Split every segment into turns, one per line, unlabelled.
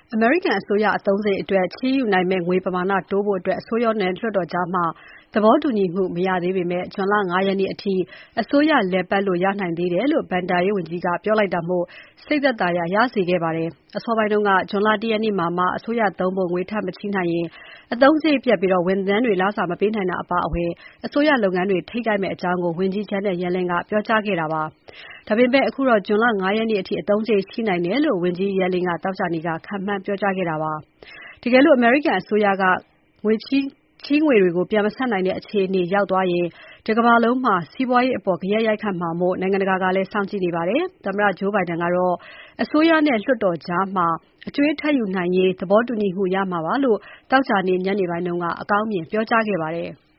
အမေရိကန်အစိုးရအသုံးစရိတ်အတွက်ချေးယူနိုင်မယ့်ငွေပမာဏတိုးဖို့အစိုးရနဲ့လွှတ်တော်ကြားသဘောတူညီမှုမရသေးပေမဲ့ ဇွန်လ ၅ ရက်နေ့အထိ အစိုးရလည်ပတ်လို့ရနိုင်သေးတယ်လို့ ဘဏ္ဍာရေးဝန်ကြီးကပြောလိုက်တာမို့ စိတ်သက်သာရာရစေခဲ့ပါတယ်။ အစောပိုင်းက ဇွန်လ ၁ ရက်နေ့မှာမှ အစိုးရသုံးဖို့ ငွေထပ်မချေးနိုင်ရင် အသုံးစရိတ်ပြတ်ပြီး ဝန်ထမ်းတွေ လစာမပေးနိုင်တာအပါအဝင် အစိုးရလုပ်ငန်းတွေ ထိခိုက်မယ့်အကြောင်း ဝန်ကြီး Janet Yellen ကပြောကြားခဲ့တာပါ။ ဒါပေမဲ့ အခုတော့ ဇွန်လ ၅ ရက်နေ့အထိ အသုံးစရိတ်ရှိနိုင်တယ်လို့ ဝန်ကြီး Yellen ကသောကြာနေ့က ခန့်မှန်းပြောကြားခဲ့တာပါ။ တကယ်လို့ အမေရိကန်အစိုးရက ချေးငွေတွေကို ပြန်မဆပ်နိုင်တဲ့အခြေအနေရောက်သွားရင် တကမ္ဘာလုံးမှာ စီးပွားရေးအပေါ် ဂယက်ရိုက်ခတ်မှာမို့ နိုင်ငံတကာကလည်း စောင့်ကြည့်နေပါတယ်။ သမ္မတ Joe Biden ကတော့ အစိုးရနဲ့ လွှတ်တော်ကြား အကြွေးထပ်ယူနိုင်ရေး သဘောတူညီမှုရမှာပါလို့ သောကြာနေ့ညနေပိုင်းက အကောင်းမြင်ပြောကြားခဲ့ပါတယ်။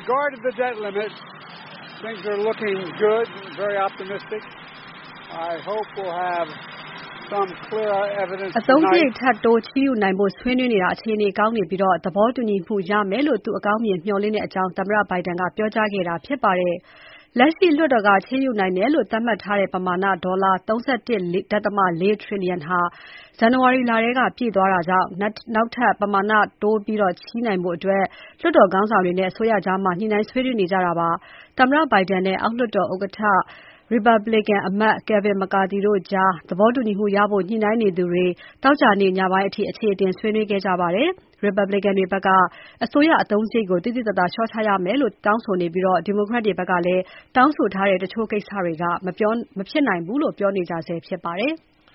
"အသုံးစရိတ်ထပ်တိုးချေးယူနိုင်ဖို့ ဆွေးနွေးနေတာ အခြေအနေကောင်းနေပြီး သဘောတူညီမှုရမယ်လို့ သူအကောင်းမြင်မျှော်လင့်တဲ့အကြောင်း" သမ္မတ Biden ကပြောကြားခဲ့တာဖြစ်ပါတယ်။ လက်ရှိလွှတ်တော်က ချေးယူနိုင်တယ်လို့ သတ်မှတ်ထားတဲ့ပမာဏ ဒေါ်လာ ၃၁.၄ ထရီလီယံဟာ ဇန်နဝါရီလထဲက ပြည့်သွားတာကြောင့် နောက်ထပ်ပမာဏတိုးချေးနိုင်ဖို့ လွှတ်တော်ခေါင်းဆောင်တွေနဲ့ အစိုးရကြား ညှိနှိုင်းဆွေးနွေးနေကြတာပါ။ သမ္မတ Biden နဲ့ အောက်လွှတ်တော်ဥက္ကဋ္ဌ ရီပတ်ဘလစ်ကန်အမတ် Kevin McCarthy တို့ကြား သဘောတူညီမှုရဖို့ ညှိနှိုင်းနေသူတွေ သောကြာနေ့ညပိုင်းအထိ အခြေအတင်ဆွေးနွေးခဲ့ကြပါတယ်။ ရီပတ်ဘလစ်ကန်တွေဘက်က အစိုးရအသုံးစရိတ်ကို သိသိသာသာလျှော့ချရမယ်လို့ တောင်းဆိုနေပြီး ဒီမိုကရက်တွေဘက်ကလည်း တောင်းဆိုထားတဲ့ တချို့ကိစ္စတွေက မဖြစ်နိုင်ဘူးလို့ ပြောနေကြဆဲဖြစ်ပါတယ်။